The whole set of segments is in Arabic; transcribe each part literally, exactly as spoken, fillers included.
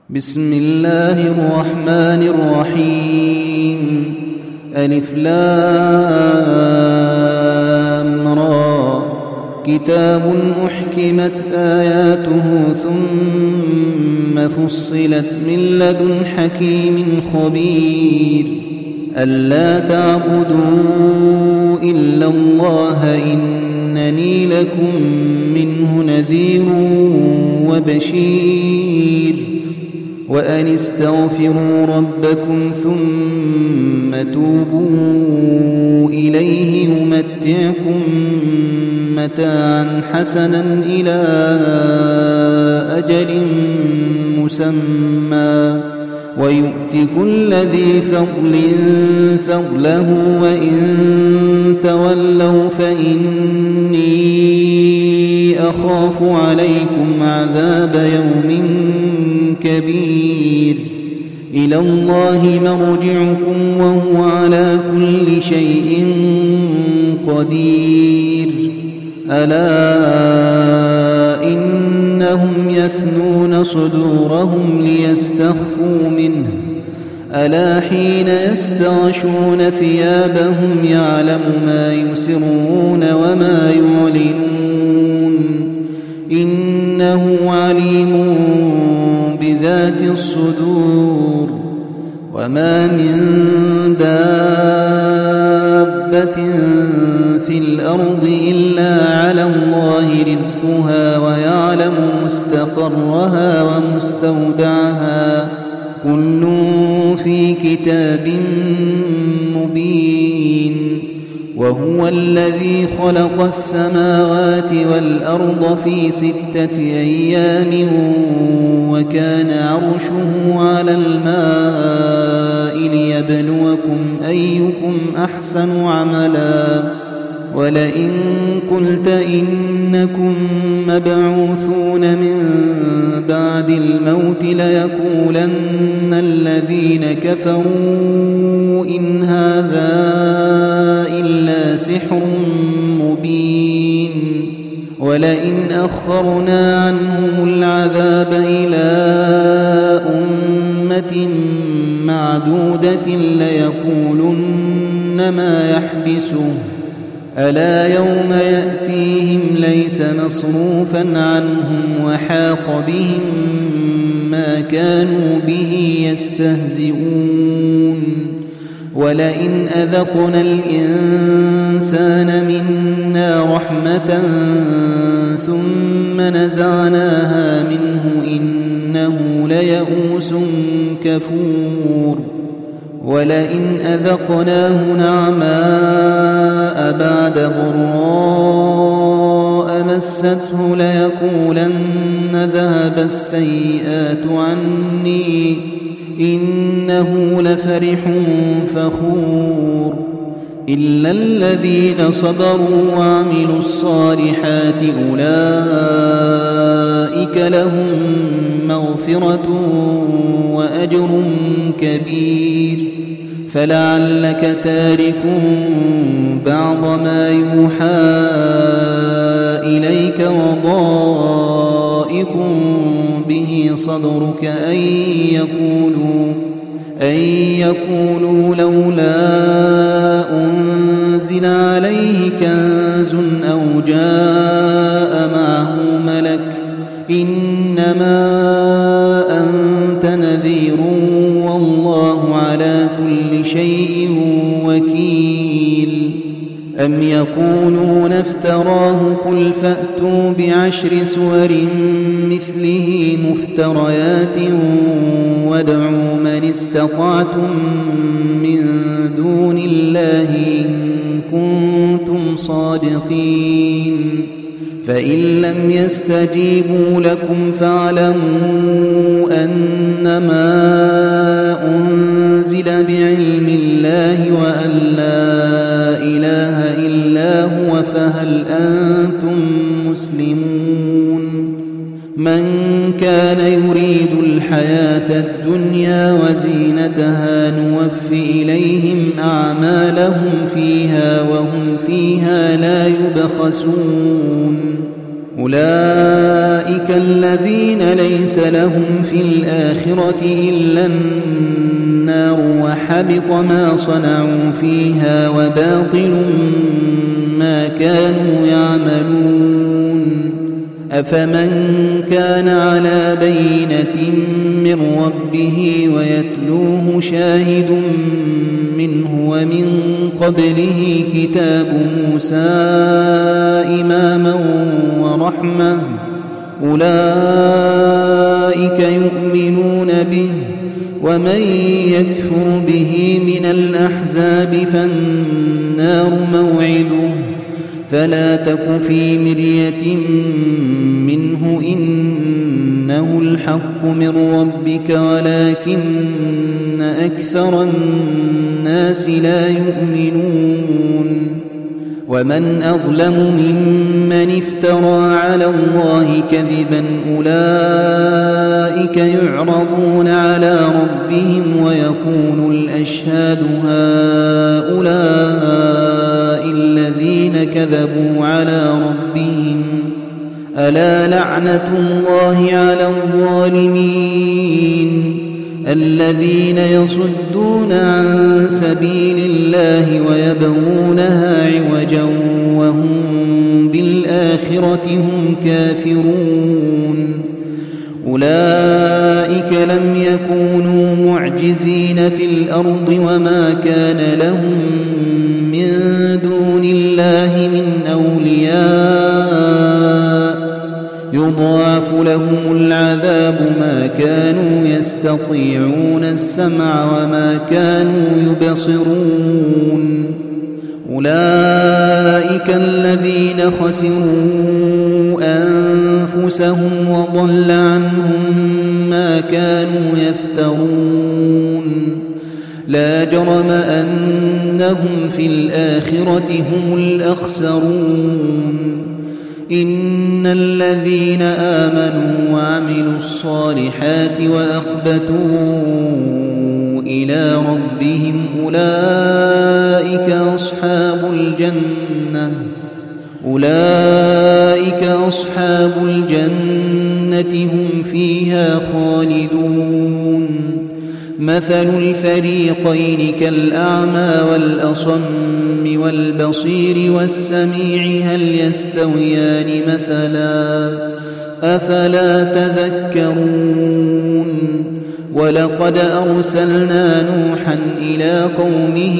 بسم الله الرحمن الرحيم. ألف لام را. كتاب أحكمت آياته ثم فصلت من لدن حكيم خبير. ألا تعبدوا إلا الله إنني لكم منه نذير وبشير. وأن استغفروا ربكم ثم توبوا إليه يمتعكم متاعا حسنا إلى أجل مسمى ويؤت كل ذي فضل فضله وإن تولوا فإني أخاف عليكم عذاب يوم كبير. إلى الله مرجعكم وهو على كل شيء قدير. ألا إنهم يثنون صدورهم ليستخفوا منه ألا حين يستغشون ثيابهم يعلم ما يسرون وما يعلنون إنه عليم بذات الصدور. وما من دابة في الأرض إلا على الله رزقها ويعلم مستقرها ومستودعها كل في كتاب مبين. وهو الذي خلق السماوات والأرض في ستة أيام وكان عرشه على الماء ليبلوكم أيكم أحسن عملا. ولئن قلت إنكم مبعوثون من بعد الموت ليقولن الذين كفروا إن هذا إلا سحر مبين. ولئن أخرنا عنهم العذاب إلى أمة معدودة ليقولن ما يحبسه ألا يوم يأتيهم ليس مصروفا عنهم وحاق بهم ما كانوا به يستهزئون. ولئن أذقنا الإنسان منا رحمة ثم نزعناها منه إنه ليئوس كفور. ولئن أذقناه نعماء بعد ضراء مسته ليقولن ذهب السيئات عني إنه لفرح فخور. إلا الذين صبروا وعملوا الصالحات أولئك لهم مغفرة وأجر كبير. فلعلك تارك بعض ما يوحى إليك وضائق به صدرك أن يقولوا, أن يقولوا لولا أنزل عليه كنز أو جاء معه ملك إنما أنت نذير والله على كل شيء وكيل. أم يقولون افتراه قل فأتوا بعشر سور مثله مفتريات وادعوا من استطعتم من دون الله إن كنتم صادقين. فإن لم يستجيبوا لكم فاعلموا أنما أنزل بعلم الله وأن لا إله إلا هو فهل أنتم مسلمون. من كان يريد الحياة الدنيا وزينتها نوف إليهم أعمالهم فيها وهم فيها لا يبخسون. أولئك الذين ليس لهم في الآخرة إلا النار وحبط ما صنعوا فيها وباطل ما كانوا يعملون أفمن كان على بينة من ربه ويتلوه شاهد منه ومن قبله كتاب موسى إماما ورحمة أولئك يؤمنون به ومن يكفر به من الأحزاب فالنار موعده فلا تك في مرية منه إنه الحق من ربك ولكن أكثر الناس لا يؤمنون ومن أظلم ممن افترى على الله كذبا أولئك يعرضون على ربهم ويقول الأشهاد هؤلاء الذين كذبوا على ربهم ألا لعنة الله على الظالمين الذين يصدون عن سبيل الله ويبغونها عوجا وهم بالآخرة هم كافرون أولئك لم يكونوا معجزين في الأرض وما كان لهم من دون الله من أولياء يضاعف لهم العذاب ما كانوا يستطيعون السمع وما كانوا يبصرون أولئك الذين خسروا أنفسهم وضل عنهم ما كانوا يفترون لا جرم أنهم في الآخرة هم الأخسرون إن الذين آمنوا وعملوا الصالحات وأخبتوا إلى ربهم أولئك أصحاب الجنة أولئك أصحاب الجنة هم فيها خالدون مثل الفريقين كالأعمى والأصم والبصير والسميع هل يستويان مثلا أفلا تذكرون ولقد أرسلنا نوحا إلى قومه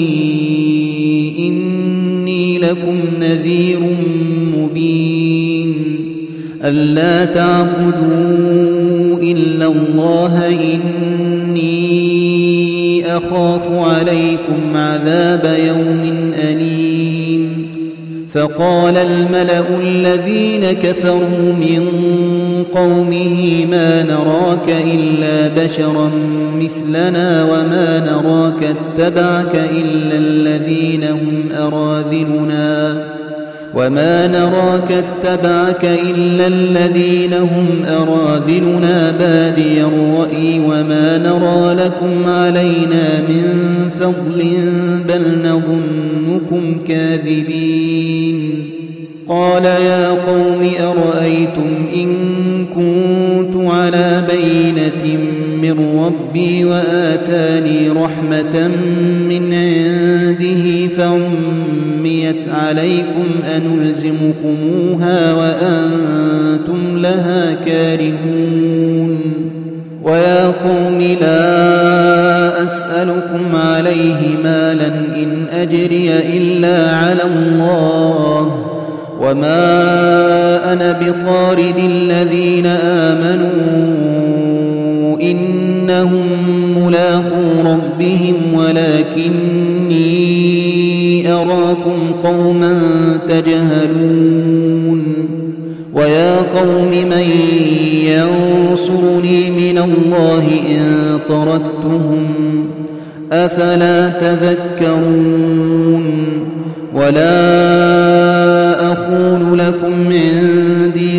إني لكم نذير مبين ألا تعبدوا إلا الله إني أخاف عليكم عذاب يوم أليم فقال الملأ الذين كفروا من قومه ما نراك إلا بشرا مثلنا وما نراك اتبعك إلا الذين هم أراذلنا وما نراك اتبعك إلا الذين هم أراذلنا بادي الرأي وما نرى لكم علينا من فضل بل نظنكم كاذبين قال يا قوم أرأيتم إن كنت على بينة من ربي وآتاني رحمة من عنده فعميت عليكم أنلزمكموها وأنتم لها كارهون ويا قوم لا أسألكم عليه مالا إن أجري إلا على الله وما أنا بطارد الذين آمنوا إنهم ملاقو ربهم ولكني أراكم قوما تجهلون ويا قوم من ينصرني من الله إن طردتهم أفلا تذكرون ولا أقول لكم عندي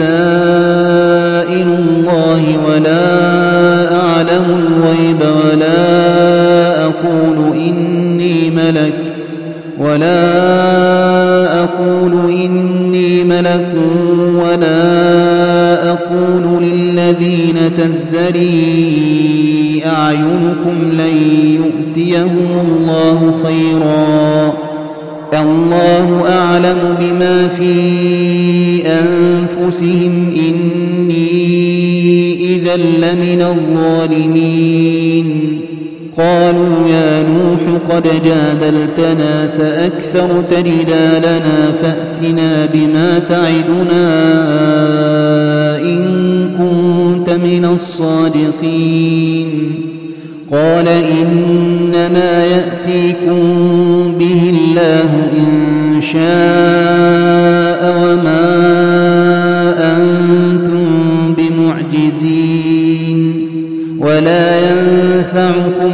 خزائن الله ولا أعلم الغيب ولا أقول إني ملك ولا أقول إني ملك تزدري أعينكم لن يؤتيهم الله خيرا الله أعلم بما في أنفسهم إني إذا لمن الظالمين قالوا يا نوح قد جادلتنا فأكثرت جدالنا فأتنا بما تعدنا إن كنت من الصادقين قال إنما يأتيكم به الله إن شاء وما أنتم بمعجزين ولا ينفعكم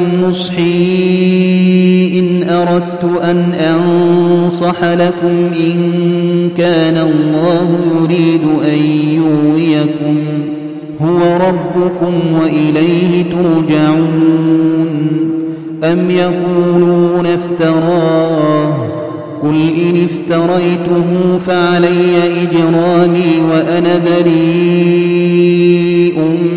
نصحي إن أردت أن أنصح لكم إن كان الله يريد أن يغويكم هو ربكم وإليه ترجعون أم يقولون افتراه قل إن افتريته فعلي إجرامي وأنا بريء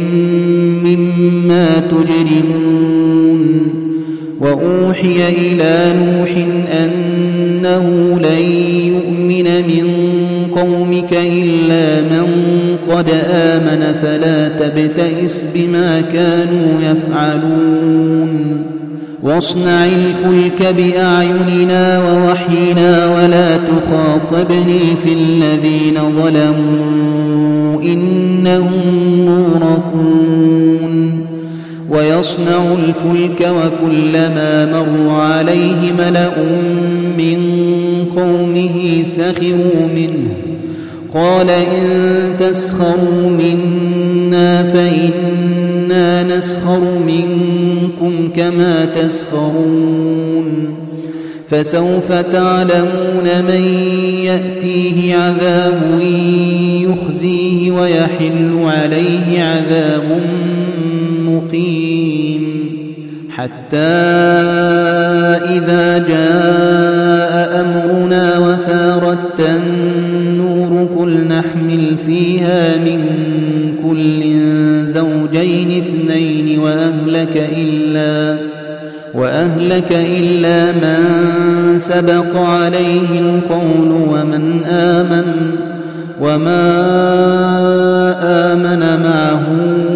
مما تجرمون وأوحي إلى نوح أنه لن يؤمن من قومك إلا من قد آمن فلا تبتئس بما كانوا يفعلون واصنع الفلك بأعيننا ووحينا ولا تخاطبني في الذين ظلموا إنهم مغرقون ويصنع الفلك وكلما مر عليه ملأ من قومه سخروا منه قال إن تسخروا منا فإنا نسخر منكم كما تسخرون فسوف تعلمون من يأتيه عذاب يخزيه ويحل عليه عذاب مقيم حتى إذا جاء أمرنا وفارت النور قل نحمل فيها من كل زوجين اثنين وأهلك إلا وأهلك إلا من سبق عليه القول ومن آمن وما آمن معه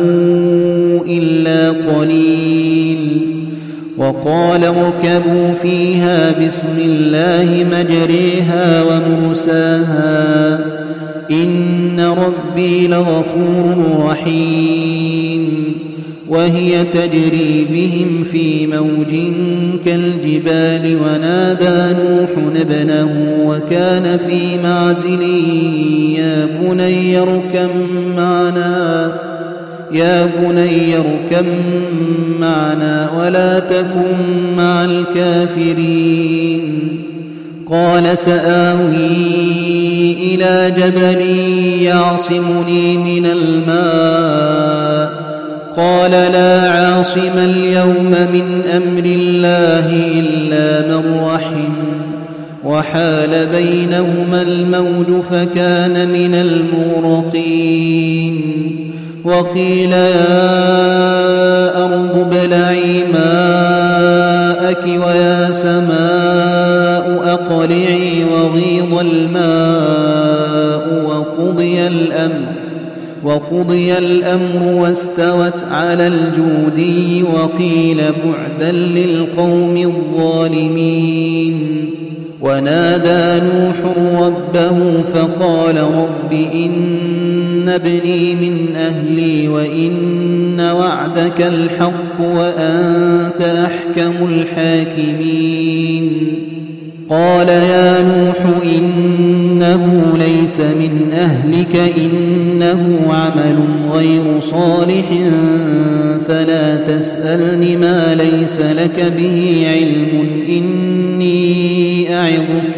إلا قليل وقال اركبوا فيها بسم الله مجريها ومرساها إن ربي لغفور رحيم وهي تجري بهم في موج كالجبال ونادى نوح ابنه وكان في معزل يا بني اركب معنا يا بني اركب معنا ولا تكن مع الكافرين قال سآوي إلى جبل يعصمني من الماء قال لا عاصم اليوم من أمر الله إلا من رحم وحال بينهما الموج فكان من المغرقين وقيل يا أرض ابلعي ماءك ويا سماء أقلعي وغيض الماء وقضي الأمر وقضي الأمر واستوت على الجودي وقيل بعدا للقوم الظالمين ونادى نوح ربه فقال رب إن ابني من أهلي وإن وعدك الحق وأنت أحكم الحاكمين قال يا نوح إنه ليس من أهلك إنه عمل غير صالح فلا تسألني ما ليس لك به علم إني أعظك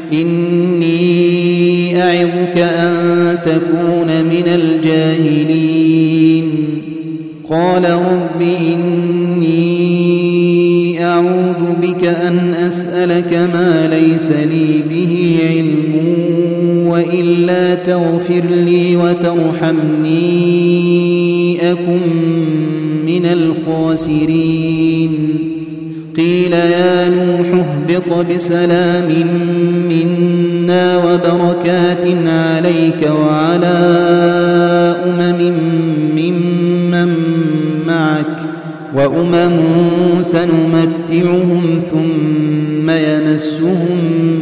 إني أعظك أن تكون من الجاهلين قال رب إني أعوذ بك أن أسألك ما ليس لي به علم وإلا تغفر لي وترحمني أكن من الخاسرين قيل يا نوح اهبط بسلام منا وبركات عليك وعلى أمم ممن معك وأمم سنمتعهم ثم يمسهم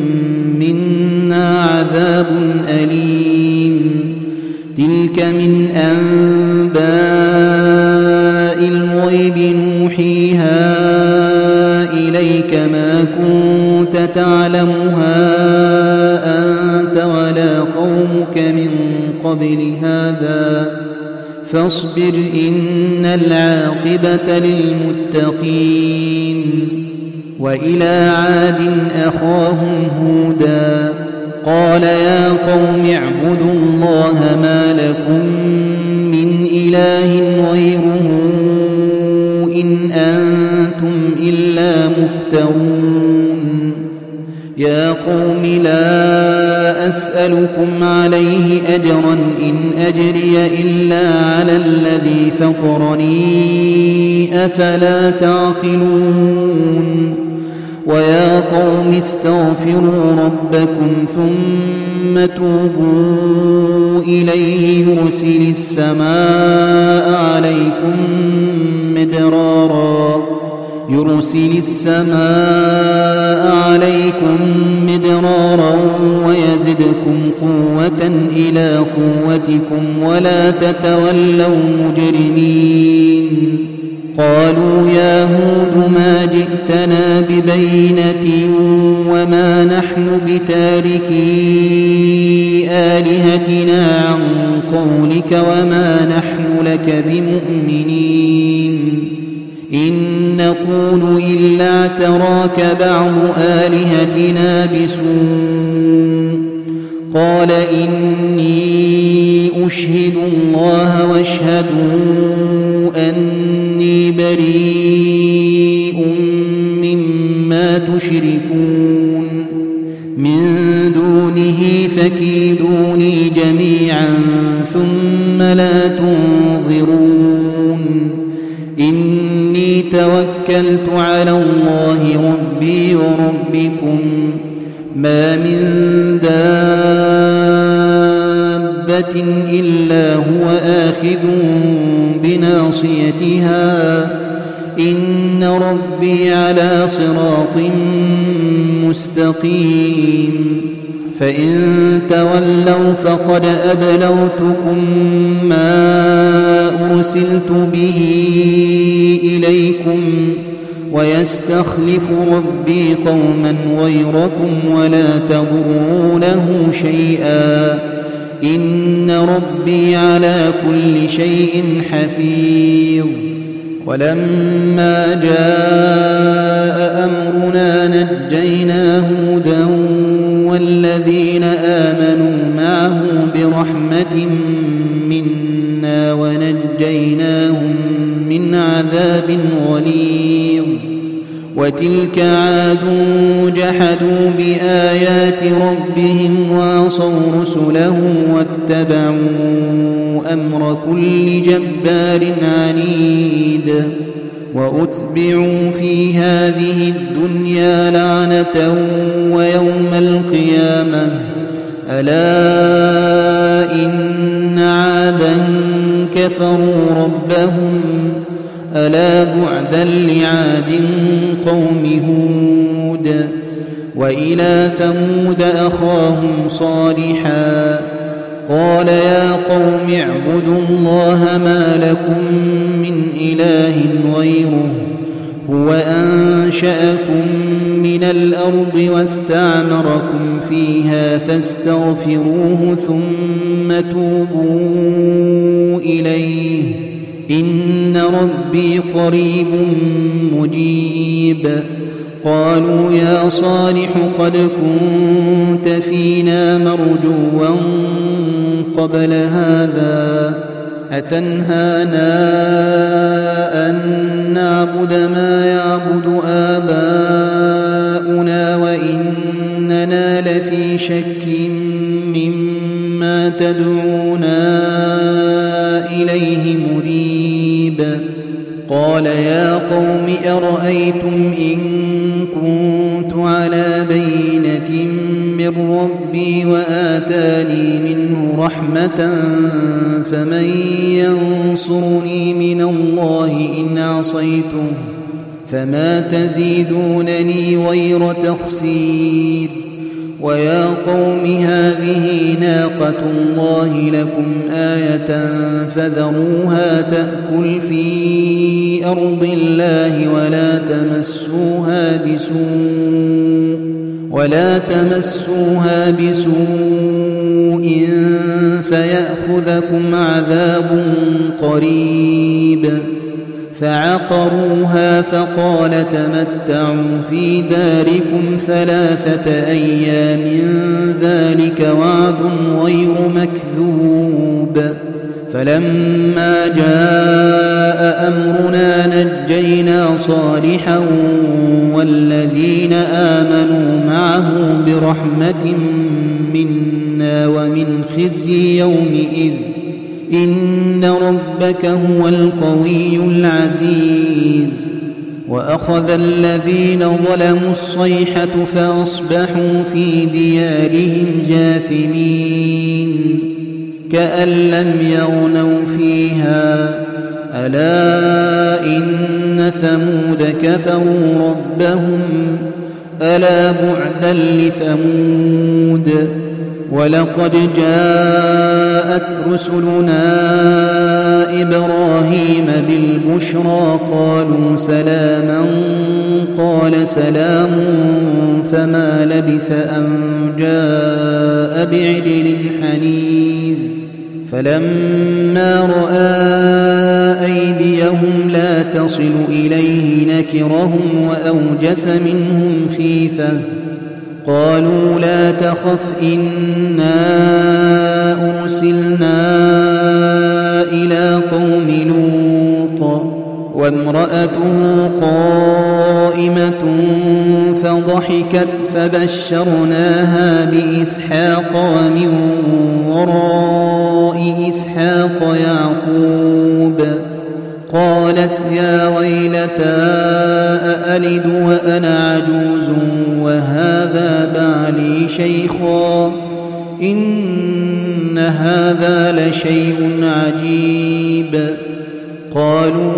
منا عذاب أليم تلك من أنباء الغيب نوحيها إليك ما كنت تعلمها أنت ولا قومك من قبل هذا فاصبر إن العاقبة للمتقين وإلى عاد أخاهم هودا قال يا قوم اعبدوا الله ما لكم من إله غيره إن أنتم إلا مفترون يا قوم لا أسألكم عليه أجرا إن أجري إلا على الذي فطرني أفلا تعقلون ويا قوم استغفروا ربكم ثم توبوا إليه يرسل السماء عليكم مدرارا يرسل السماء عليكم مدرارا ويزدكم قوة إلى قوتكم ولا تتولوا مجرمين قالوا يا هود ما جئتنا ببينة وما نحن بتاركي آلهتنا عن قولك وما نحن لك بمؤمنين إن نقول إلا اعتراك بعض آلهتنا بسوء قال إني أشهد الله واشهدوا أني بريء مما تشركون من دونه فكيدوني جميعا ثم لا تنظرون إني توكلت على الله ربي وربكم ما من دابة إلا هو آخذ بناصيتها إن ربي على صراط مستقيم فإن تولوا فقد أبلغتكم ما أرسلت به إليكم ويستخلف ربي قوما غيركم ولا تضرونه شيئا إن ربي على كل شيء حفيظ ولما جاء أمرنا نجينا هودا والذين آمنوا معه برحمة منا ونجيناهم من عذاب غليظ وتلك عاد جحدوا بآيات ربهم وعصوا رسله واتبعوا أمر كل جبار عنيد وأتبعوا في هذه الدنيا لعنة ويوم القيامة ألا إن عادا كفروا ربهم ألا بعدا لعاد قوم هود وإلى ثمود أخاهم صالحا قال يا قوم اعبدوا الله ما لكم من إله غيره هو أنشأكم من الأرض واستعمركم فيها فاستغفروه ثم توبوا إليه إن ربي قريب مجيب قالوا يا صالح قد كنت فينا مرجوا قبل هذا أتنهانا أن نعبد ما يعبد آباؤنا وإننا لفي شك مما تدعونا إليه مريب قال يا قوم أرأيتم إن كنت على بينة من ربي وآتاني منه رحمة فمن ينصرني من الله إن عصيته فما تزيدونني غير تخسير ويا قوم هذه ناقة الله لكم آية فذروها تأكل في أرض الله ولا تمسوها بسوء ولا تمسوها بسوء فيأخذكم عذاب قريب فعقروها فقال تمتعوا في داركم ثلاثة أيام ذلك وعد غير مكذوب فلما جاء أمرنا نجينا صالحا والذين آمنوا معه برحمة منا ومن خزي يومئذ إن ربك هو القوي العزيز وأخذ الذين ظلموا الصيحة فأصبحوا في ديارهم جاثمين كأن لم يغنوا فيها ألا إن ثمود كفروا ربهم ألا بعدا لثمود ولقد جاءت رسلنا إبراهيم بالبشرى قالوا سلاما قال سلام فما لبث أن جاء بعجل حنيذ فلما رأى أيديهم لا تصل إليه نكرهم وأوجس منهم خيفة قالوا لا تخف إنا أرسلنا إلى قوم لوط وامرأته قائمة فضحكت فبشرناها بإسحاق ومن وراء إسحاق يعقوب قالت يا ويلتى أألد وأنا عجوز وهذا بعلي شيخا إن هذا لشيء عجيب قالوا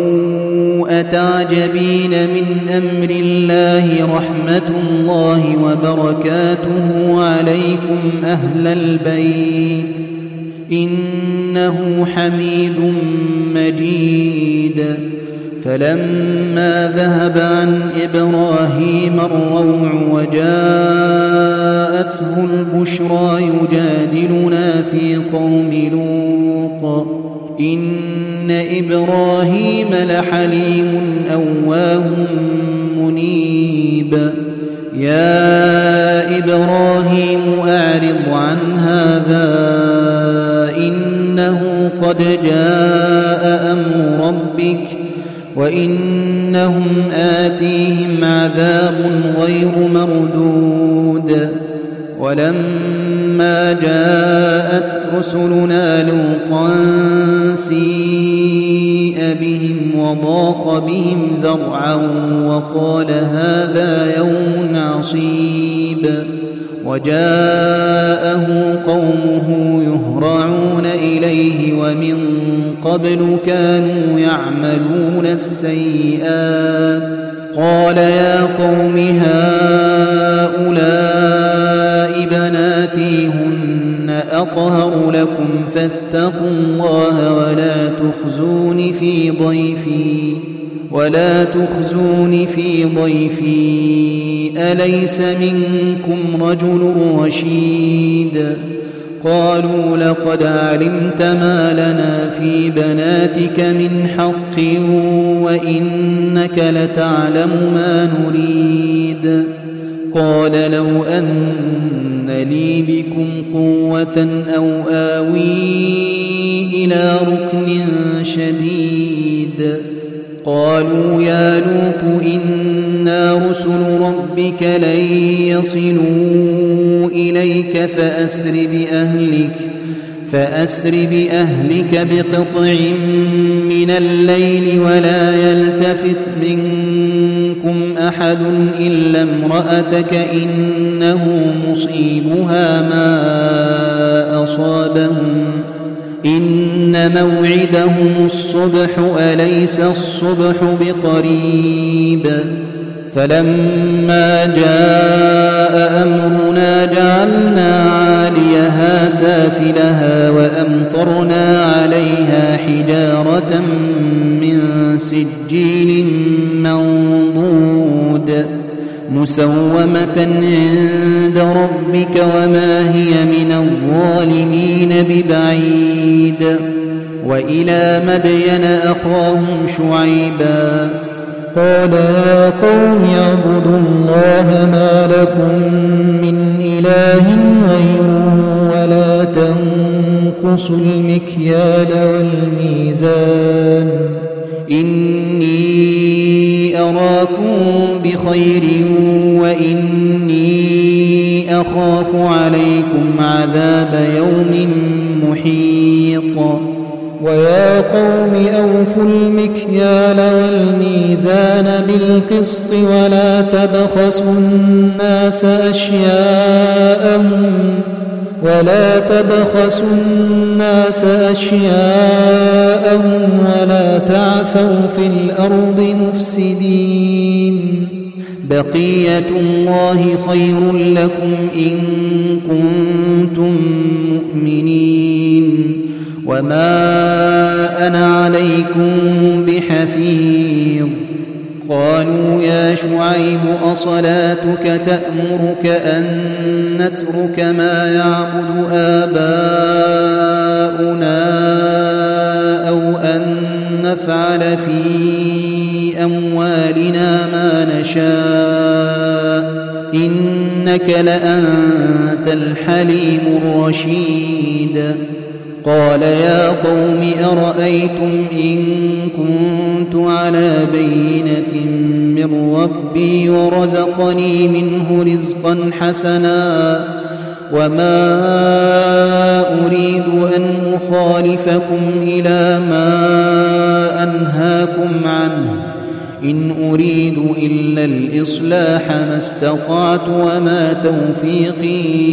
أتعجبين من أمر الله رحمة الله وبركاته عليكم أهل البيت إنه حميد مجيد فلما ذهب عن إبراهيم الروع وجاءته البشرى يجادلنا في قوم لوط إن إبراهيم لحليم أواه منيب يا إبراهيم أعرض عن هذا إنه قد جاء أمر ربك وإنهم آتيهم عذاب غير مردود ولما جاءت رسلنا لوطا سيء بهم وضاق بهم ذرعا وقال هذا يوم عصيب وجاءه قومه يهرعون إليه ومن قبل كانوا يعملون السيئات قال يا قوم هؤلاء بناتي هن أطهر لكم فاتقوا الله ولا تخزون في ضيفي ولا تخزون في ضيفي أليس منكم رجل رشيد قالوا لقد علمت ما لنا في بناتك من حق وإنك لتعلم ما نريد قال لو أن لي بكم قوة أو آوي إلى ركن شديد قالوا يا لوط إنا رسل ربك لن يصلوا إليك فأسر بأهلك فأسر بأهلك بقطع من الليل ولا يلتفت منكم أحد إلا امرأتك إنه مصيبها ما أصابهم إن موعدهم الصبح أليس الصبح بقريب فلما جاء أمرنا جعلنا عاليها سافلها وأمطرنا عليها حجارة من سجيل منضود مسومة عند ربك وما هي من الظالمين ببعيد وإلى مدين أخاهم شعيبا قال يا قوم اعبدوا الله ما لكم من إله غيره ولا تنقصوا المكيال والميزان إني أراكم بخير وإني أخاف عليكم عذاب يوم محيط ويا قوم أوفوا المكيال والميزان بالقسط ولا تبخسوا الناس أشياءهم ولا تبخسوا الناس أشياءهم ولا تعثوا في الأرض مفسدين بقية الله خير لكم إن كنتم مؤمنين وما أنا عليكم بحفيظ قالوا يا شعيب أصلاتك تأمرك أن نترك ما يعبد آباؤنا أو أن نفعل في أموالنا ما نشاء إنك لأنت الحليم الرشيد قال يا قوم أرأيتم إن كنت على بينة من ربي ورزقني منه رزقا حسنا وما أريد أن أخالفكم إلى ما أنهاكم عنه إن أريد إلا الإصلاح ما استطعت وما توفيقي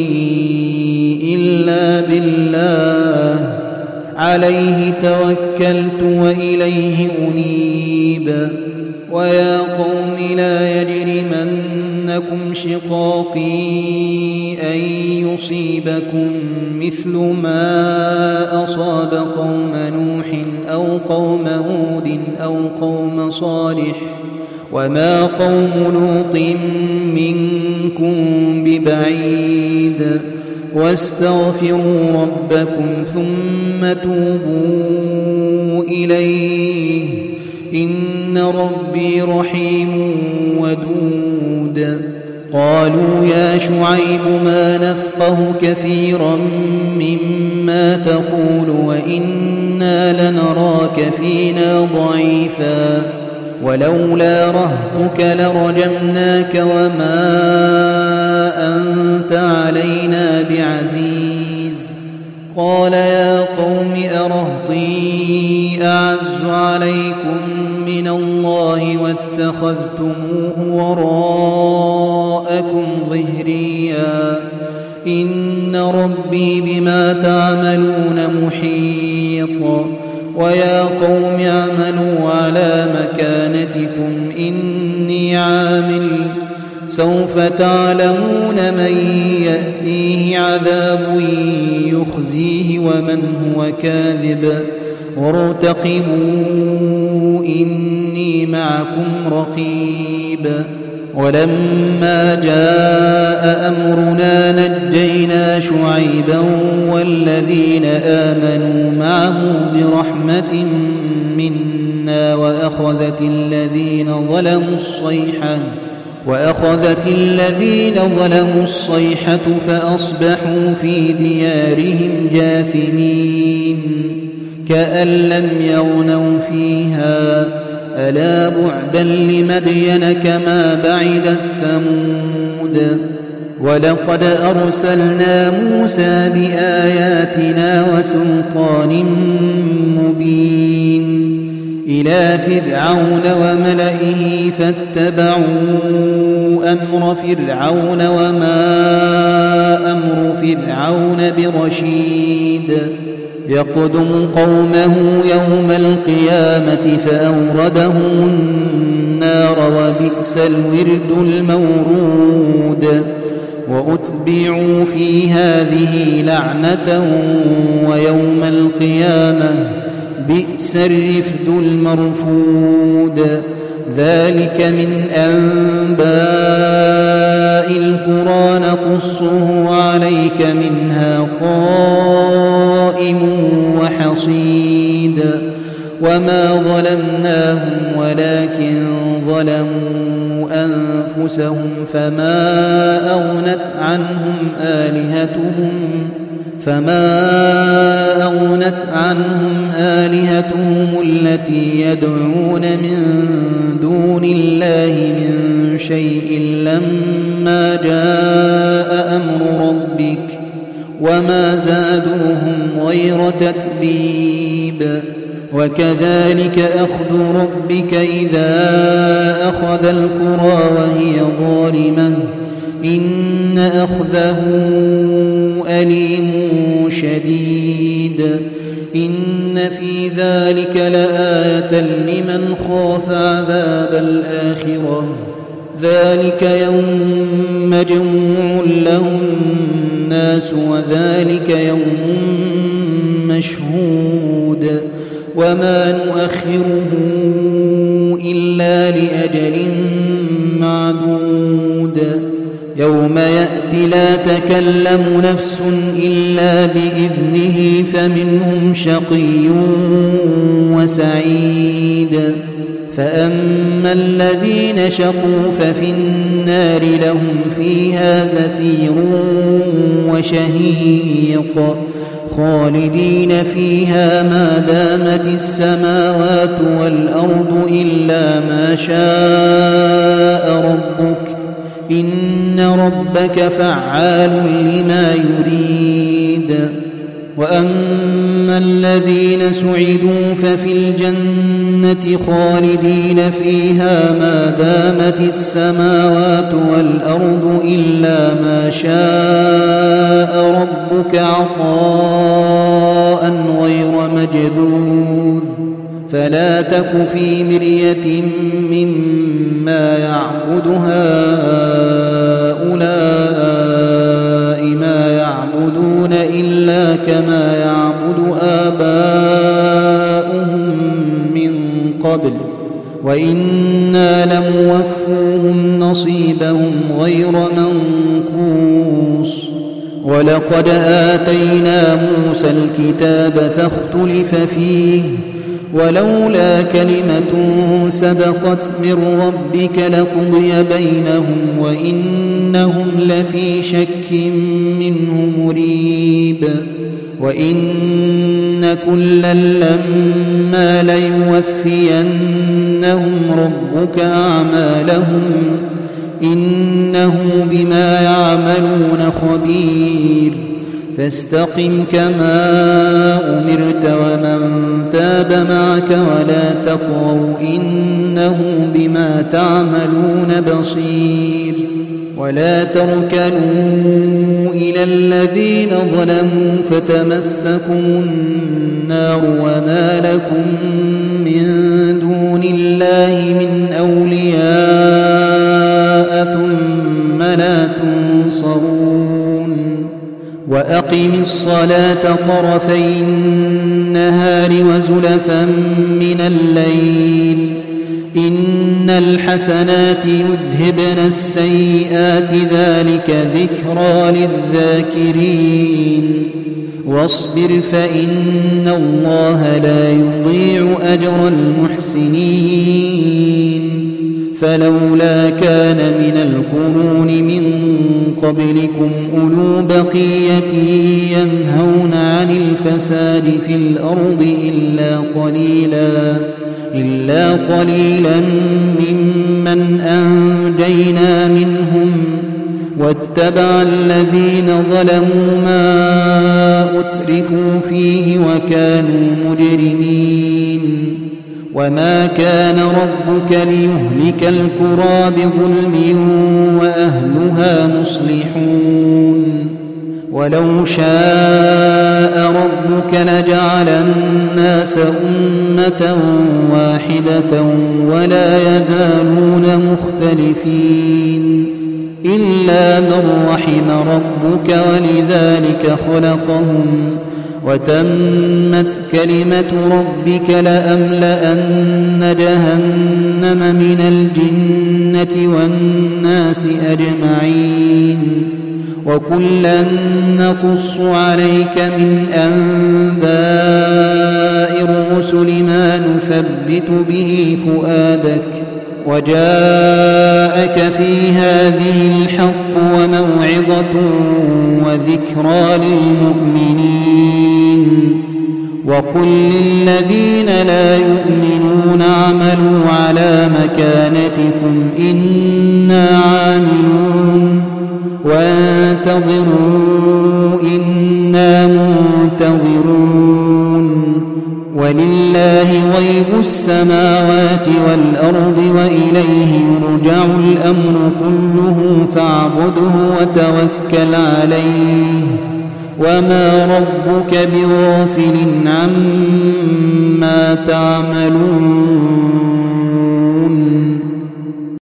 إلا بالله عليه توكلت وإليه أنيب ويا قوم لا يجرمنكم شقاقي أن يصيبكم مثل ما أصاب قوم نوح أو قوم هود أو قوم صالح وما قوم لوط منكم ببعيد واستغفروا ربكم ثم توبوا إليه إن ربي رحيم ودود قالوا يا شعيب ما نفقه كثيرا مما تقول وإنا لنراك فينا ضعيفا ولولا رهطك لرجمناك وما أنت علينا بعزيز قال يا قوم أرهطي أعز عليكم من الله واتخذتموه وراءكم ظهريا إن ربي بما تعملون محيط ويا قوم اعملوا على مكانتكم إني عامل سوف تعلمون من يأتيه عذاب يخزيه ومن هو كاذب وارتقبوا إني معكم رقيب ولما جاء أمرنا نجينا شعيبا والذين آمنوا معه برحمة منا وأخذت الذين ظلموا الصيحة وأخذت الذين ظلموا الصيحة فأصبحوا في ديارهم جاثمين كأن لم يغنوا فيها ألا بعدا لمدين كما بعدت ثمود ولقد أرسلنا موسى بآياتنا وسلطان مبين إلى فرعون وملئه فاتبعوا أمر فرعون وما أمر فرعون برشيد يقدم قومه يوم القيامة فأوردهم النار وبئس الورد المورود وأتبعوا في هذه لعنة ويوم القيامة بئس الرفد المرفود ذلك من أنباء القرى نقصه عليك منها قائم وحصيد وما ظلمناهم ولكن ظلموا أنفسهم فما أغنت عنهم آلهتهم فما أغنت عنهم آلهتهم التي يدعون من دون الله من شيء لما جاء أمر ربك وما زادوهم غير تتبيب وكذلك أخذ ربك إذا أخذ القرى وهي ظالمة إن أخذه أليم شديد إن في ذلك لآية لمن خاف عذاب الآخرة ذلك يوم مجموع له الناس وذلك يوم مشهود وما نؤخره إلا لأجل معدود يوم يأتي لا تكلم نفس إلا بإذنه فمنهم شقي وسعيد فأما الذين شقوا ففي النار لهم فيها زفير وشهيق خالدين فيها ما دامت السماوات والأرض إلا ما شاء ربك إن ربك فعال لما يريد وأما الذين سعدوا ففي الجنة خالدين فيها ما دامت السماوات والأرض إلا ما شاء ربك عطاء غير مجذوذ فلا تك في مرية مما يعبد هؤلاء ما يعبدون إلا كما يعبد آباؤهم من قبل وإنا لموفوهم نصيبهم غير منقوص ولقد آتينا موسى الكتاب فاختلف فيه ولولا كلمة سبقت من ربك لقضي بينهم وإنهم لفي شك منه مريب وإن كلا لما ليوفينهم ربك أعمالهم إنه بما يعملون خبير فاستقم كما أمرت ومن تاب معك ولا تطغوا إنه بما تعملون بصير ولا تركنوا إلى الذين ظلموا فتمسكم النار وما لكم من دون الله من أولياء ثم لا تنصرون وأقم الصلاة طرفي النهار وزلفا من الليل إن الحسنات يذهبن السيئات ذلك ذكرى للذاكرين واصبر فإن الله لا يضيع أجر المحسنين فلولا كان من القرون من قبلكم أولو بقية ينهون عن الفساد في الأرض إلا قليلا إلا قليلا ممن أنجينا منهم واتبع الذين ظلموا ما أترفوا فيه وكانوا مجرمين وما كان ربك ليهلك القرى بظلم وأهلها مصلحون ولو شاء ربك لجعل الناس أمة واحدة ولا يزالون مختلفين إلا من رحم ربك ولذلك خلقهم وتمت كلمة ربك لأملأن جهنم من الجنة والناس أجمعين وكلا نقص عليك من أنباء الرسل ما نثبت به فؤادك وجاءك في هذه الحق وموعظة وذكرى للمؤمنين وقل للذين لا يؤمنون اعملوا على مكانتكم إنا عاملون وانتظروا إنا منتظرون ولله غيب السماوات والأرض وإليه يرجع الأمر كله فاعبده وتوكل عليه وما ربك بغافل عما تعملون